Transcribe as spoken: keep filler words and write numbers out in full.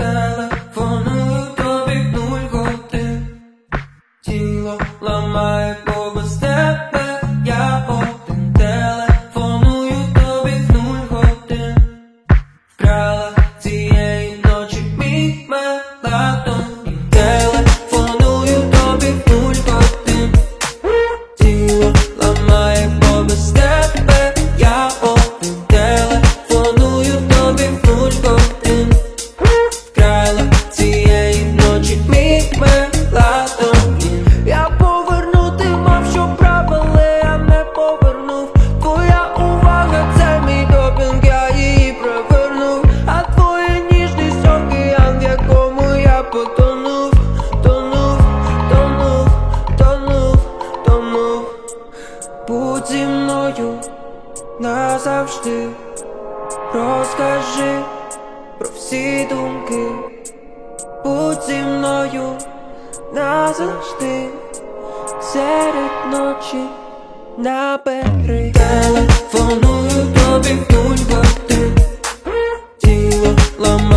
телефоную тобі в нуль годин. Тіло ламає, бо без тебе я один. Телефоную тобі в нуль годин. Вкрала цієї ночі мій мелатонін. Телефоную тобі в нуль годин. Тіло ламає, бо без тебе я один. Телефоную тобі в нуль годин. Вкрала цієї ночі мій мелатонін. Я повернути мав, що прав, але я не повернув. Твоя увага — це мій допінг, я її провернув. А твої ніжність — океан, в якому я потонув. Тонув, тонув, тонув, тонув. Будь зі мною назавжди. Розкажи про всі думки. Будь зі мною назавжди. Серед ночі набери. Телефоную тобі в нуль годин. Тіло ламає.